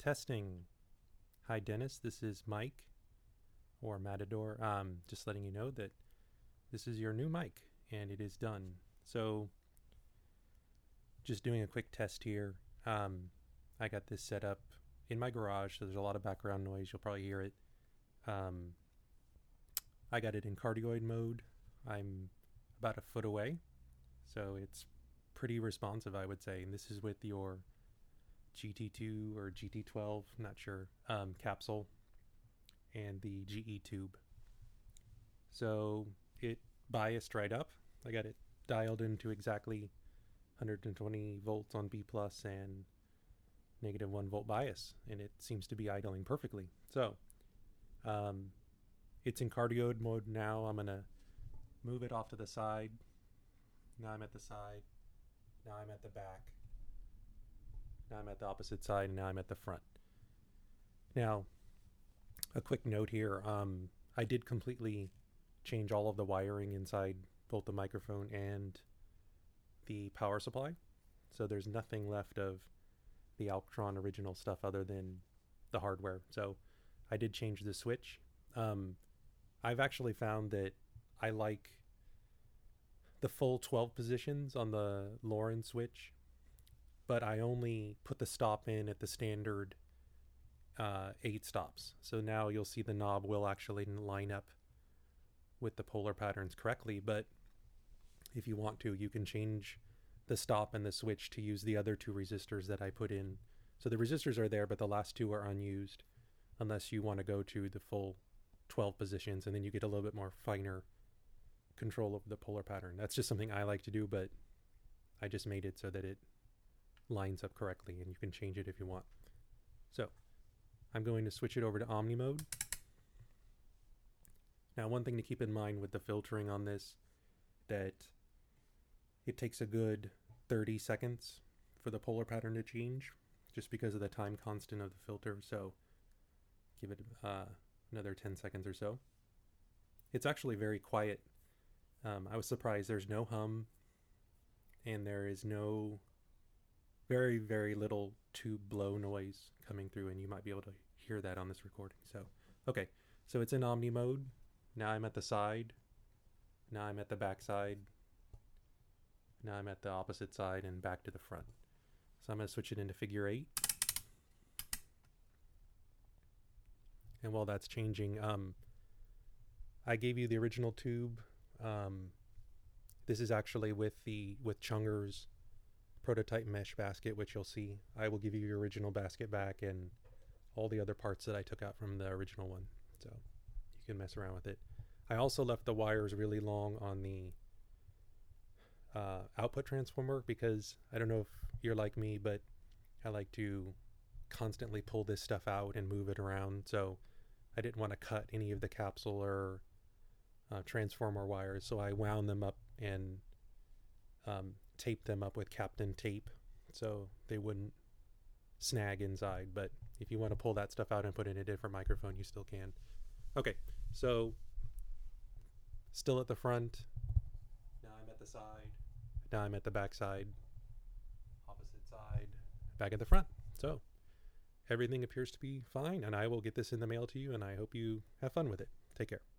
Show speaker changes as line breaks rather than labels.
Testing. Hi, Dennis. This is Mike or Matador. Just letting you know that this is your new mic and it is done. So, just doing a quick test here. I got this set up in my garage, so there's a lot of background noise. You'll probably hear it. I got it in cardioid mode. I'm about a foot away, so it's pretty responsive, I would say. And this is with your GT2 or GT12, I'm not sure, capsule and the GE tube. So it biased right up. I got it dialed into exactly 120 volts on B plus and negative 1 volt bias, and it seems to be idling perfectly. So it's in cardioid mode now. I'm going to move it off to the side. Now I'm at the side. Now I'm at the back. Now I'm at the opposite side, and now I'm at the front. Now, a quick note here. I did completely change all of the wiring inside both the microphone and the power supply. So there's nothing left of the Alctron original stuff other than the hardware. So I did change the switch. I've actually found that I like the full 12 positions on the Lauren switch, but I only put the stop in at the standard 8 stops. So now you'll see the knob will actually line up with the polar patterns correctly, but if you want to, you can change the stop and the switch to use the other 2 resistors that I put in. So the resistors are there, but the last 2 are unused unless you want to go to the full 12 positions, and then you get a little bit more finer control over the polar pattern. That's just something I like to do, but I just made it so that it lines up correctly, and you can change it if you want. So I'm going to switch it over to Omni mode. Now, one thing to keep in mind with the filtering on this, that it takes a good 30 seconds for the polar pattern to change, just because of the time constant of the filter. So give it another 10 seconds or so. It's actually very quiet. I was surprised there's no hum, and there is no very, very little tube blow noise coming through, and you might be able to hear that on this recording. So, okay, so it's in Omni mode. Now I'm at the side. Now I'm at the back side. Now I'm at the opposite side and back to the front. So I'm going to switch it into figure 8. And while that's changing, I gave you the original tube. This is actually with Chunger's prototype mesh basket, which you'll see. I will give you your original basket back and all the other parts that I took out from the original one, so you can mess around with it. I also left the wires really long on the output transformer, because I don't know if you're like me, but I like to constantly pull this stuff out and move it around, so I didn't want to cut any of the capsule or transformer wires, so I wound them up and taped them up with Captain tape so they wouldn't snag inside. But if you want to pull that stuff out and put in a different microphone, you still can. Okay, so still at the front. Now I'm at the side. Now I'm at the back side. Opposite side. Back at the front. So everything appears to be fine, and I will get this in the mail to you, and I hope you have fun with it. Take care.